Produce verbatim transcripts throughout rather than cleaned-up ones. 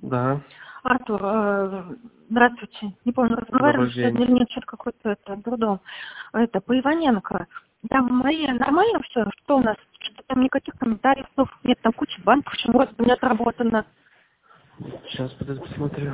Да. Артур, э, здравствуйте. Не помню, разговаривали сегодня или нет, что-то какой-то это, дурдом. Это, по Иваненко. Там мои нормально все? Что у нас? Что-то там никаких комментариев нет, там куча банков, почему вроде бы не отработано. Сейчас посмотрю.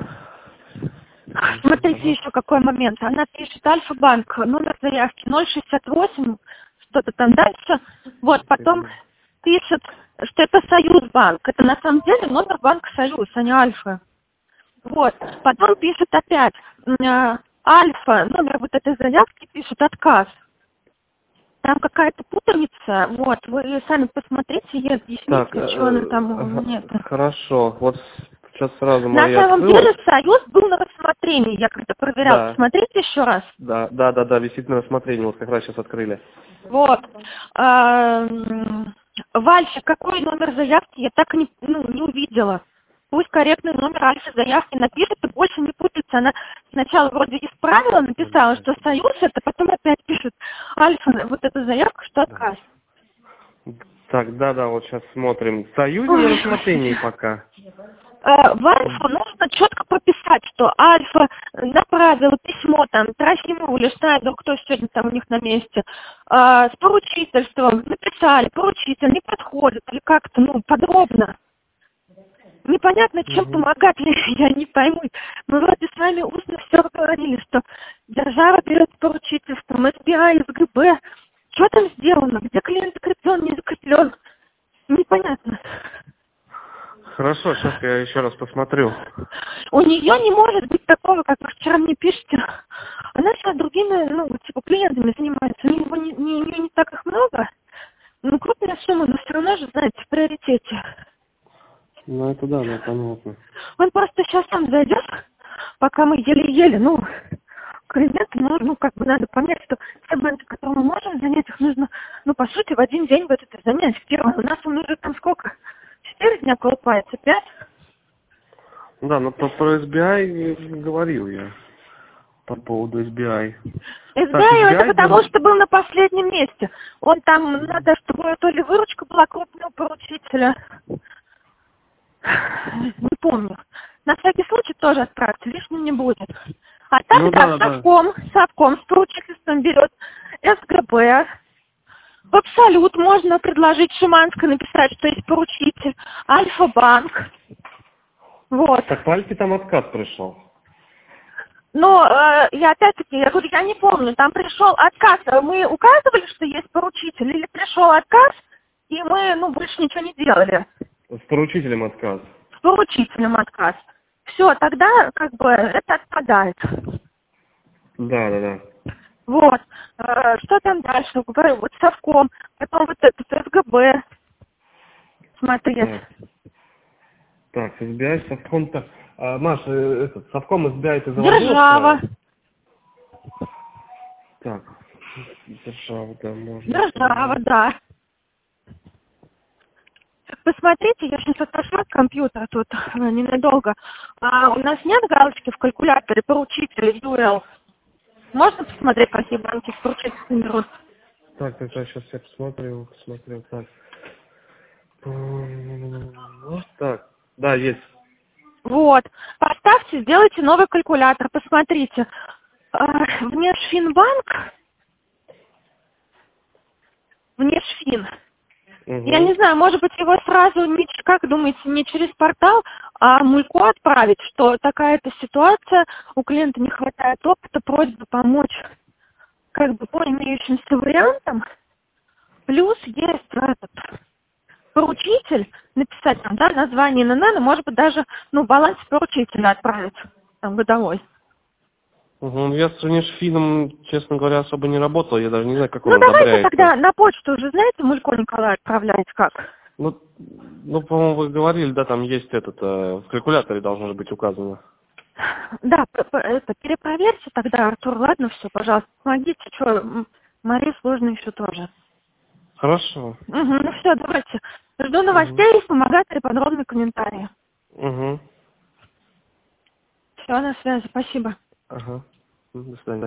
Смотрите еще какой момент. Она пишет Альфа-банк, номер заявки ноль шестьдесят восемь, что-то там дальше. Вот, потом пишет, что это Союзбанк. Это на самом деле номер банка Союз, а не Альфа. Вот. Потом пишет опять э, Альфа, номер вот этой заявки, пишет отказ. Там какая-то путаница. Вот, вы сами посмотрите и объясните, Так, что она там ага, нет. хорошо. Вот сейчас сразу На мои самом открыл. деле Союз был на рассмотрении, я когда проверял. Да. Смотрите еще раз. Да, да, да, да, висит на рассмотрении, вот как раз сейчас открыли. Вот. А, в Альфе какой номер заявки, я так и не, ну, не увидела. Пусть корректный номер Альфа заявки напишет и больше не путается. Она сначала вроде исправила, написала, что Союз, это потом опять пишет Альфа, вот эту заявку, что отказ. Так, да, да, вот сейчас смотрим. Союз не на рассмотрении пока. В Альфа нужно четко прописать, что Альфа направила письмо там Трофимову или Шнайдеру, кто сегодня там у них на месте, с поручительством, написали, поручитель не подходит, или как-то, ну, подробно. Непонятно, чем Угу. помогать, я не пойму. Мы вроде с вами устно все говорили, что держава берет поручительством, эс би ай, эс гэ бэ. Что там сделано? Где клиент закреплен, не закреплен? Непонятно. Хорошо, сейчас я еще раз посмотрю. У нее не может быть такого, как вы вчера мне пишете. Она сейчас другими, ну, типа, клиентами занимается. У него не, не, не, не так их много. Ну, крупная сумма, но все равно же, знаете, в приоритете. Ну, это да, да, понятно. Он просто сейчас сам зайдет, пока мы еле-еле, ну, клиент, ну, ну, как бы надо понять, что те банки, которые мы можем занять, их нужно, ну, по сути, в один день в это занять. В первом у нас он уже там сколько? Четыре дня колупается, пять? Да, но по, про эс би ай говорил я. По поводу эс би ай. эс би Так, ай это эс би ай потому, был... что был на последнем месте. Он там, надо, чтобы то ли выручка была крупного поручителя. Не помню. На всякий случай тоже отправьте, лишним не будет. А так, Ну, да, да, да. совком, совком с поручительством берет эс гэ бэ. В Абсолют можно предложить Шиманской написать, что есть поручитель. Альфа-банк. Вот. Так, по Альфе там отказ пришел. Но э, я опять-таки, я говорю, я не помню, там пришел отказ. Мы указывали, что есть поручитель, или пришел отказ, и мы, ну, больше ничего не делали. С поручителем отказ. С поручителем отказ. Все, тогда как бы это отпадает. Да, да, да. Вот. Э, что там дальше? Говорю, вот совком, потом вот этот эс гэ бэ смотреть. Так, так эс би ай, совком-то... А, Маша, этот, совком эс би ай ты заводила? Держава. Так, держава, да, можно. Держава, да. Посмотрите, я сейчас отошла от компьютера тут э, ненадолго. А, у нас нет галочки в калькуляторе поручителя ю эл. Можно посмотреть, какие банки с поручителем берут? Так, так, так, сейчас я посмотрю, посмотрю, так. Вот так, да, есть. Вот. Поставьте, сделайте новый калькулятор, посмотрите. А, Внешфинбанк, Внешфин. Угу. Я не знаю, может быть, его сразу, не, ч- как думаете, не через портал, а мульку отправить, что такая-то ситуация, у клиента не хватает опыта, просьба помочь как бы по имеющимся вариантам. Плюс есть этот поручитель, написать там, да, название эн эн эн, и, может быть, даже, ну, баланс поручителя отправить, там, годовой. Угу. Я с Внешфином, честно говоря, особо не работал, я даже не знаю, как он Ну, давайте одобряется. тогда на почту уже, знаете, Мулько Николай отправляете как? Ну, ну, по-моему, вы говорили, да, там есть этот, э, в калькуляторе должно же быть указано. Да, п- п- это, перепроверьте тогда, Артур, ладно, все, пожалуйста, помогите, что, Мария сложно еще тоже. Хорошо. Угу, ну все, давайте. Жду новостей, вспомогательные подробные комментарии. Угу. Все, на связи, спасибо. Ага. До свидания.